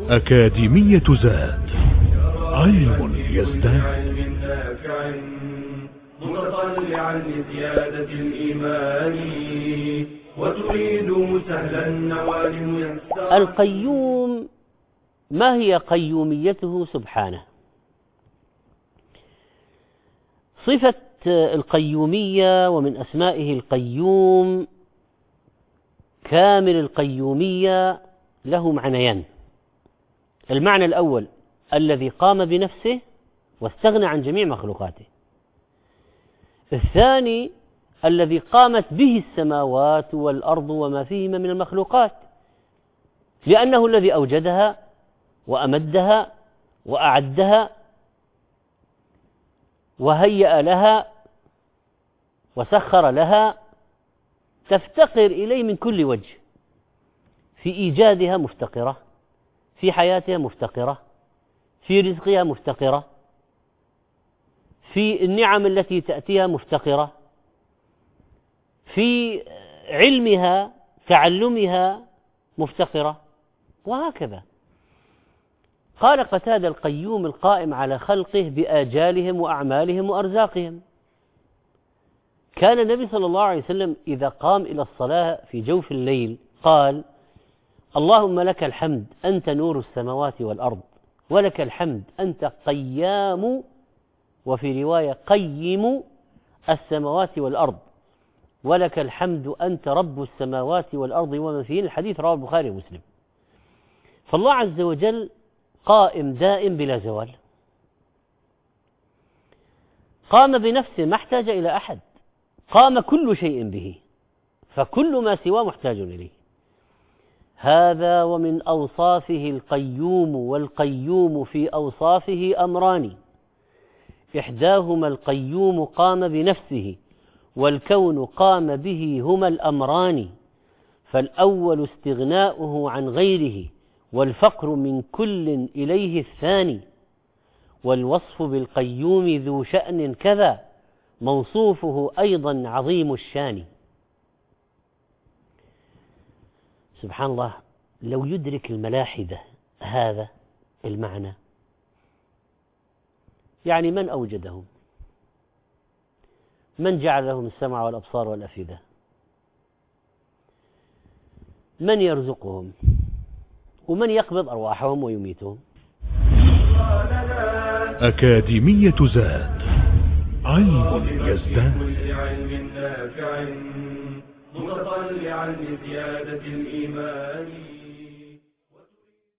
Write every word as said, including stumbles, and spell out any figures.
أكاديمية زاد، علم يزداد. متطلعا لزيادة الإيمان وتريد سهلا النوال ميسرا. القيوم، ما هي قيوميته سبحانه؟ صفة القيومية ومن أسمائه القيوم، كامل القيومية له معنيان. المعنى الأول الذي قام بنفسه واستغنى عن جميع مخلوقاته. الثاني الذي قامت به السماوات والأرض وما فيهما من المخلوقات، لأنه الذي أوجدها وأمدها وأعدها وهيأ لها وسخر لها، تفتقر إليه من كل وجه. في إيجادها مفتقرة، في حياتها مفتقرة، في رزقها مفتقرة، في النعم التي تأتيها مفتقرة، في علمها تعلمها مفتقرة، وهكذا. قال قتادة: القيوم القائم على خلقه بآجالهم وأعمالهم وأرزاقهم. كان النبي صلى الله عليه وسلم إذا قام إلى الصلاة في جوف الليل قال: اللهم لك الحمد أنت نور السماوات والأرض، ولك الحمد أنت قيام، وفي رواية قيم السماوات والأرض، ولك الحمد أنت رب السماوات والأرض ومن فيهن. الحديث رواه البخاري ومسلم. فالله عز وجل قائم دائم بلا زوال، قام بنفسه ما احتاج إلى أحد، قام كل شيء به، فكل ما سواه محتاج إليه. هذا ومن أوصافه القيوم، والقيوم في أوصافه أمران: إحداهما القيوم قام بنفسه، والكون قام به، هما الأمران. فالأول استغناؤه عن غيره، والفقر من كل إليه الثاني. والوصف بالقيوم ذو شأن كذا، موصوفه أيضا عظيم الشان. سبحان الله، لو يدرك الملاحدة هذا المعنى، يعني من أوجدهم؟ من جعل لهم السمع والأبصار والأفئدة؟ من يرزقهم؟ ومن يقبض أرواحهم ويميتهم؟ أكاديمية زاد، علم يزداد. متطلعا لزيادة الإيمان.